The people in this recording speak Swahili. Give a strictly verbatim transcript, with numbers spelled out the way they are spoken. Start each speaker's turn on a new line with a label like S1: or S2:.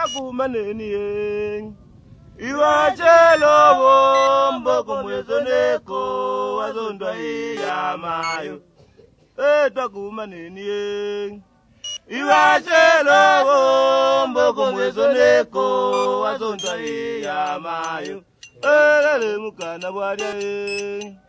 S1: kumaneni ye iwachelo bombo kumwezoneko wazondwa yamayo etwa kumaneni ye iwachelo bombo kumwezoneko wazondwa yamayo elele mukana bwarya ye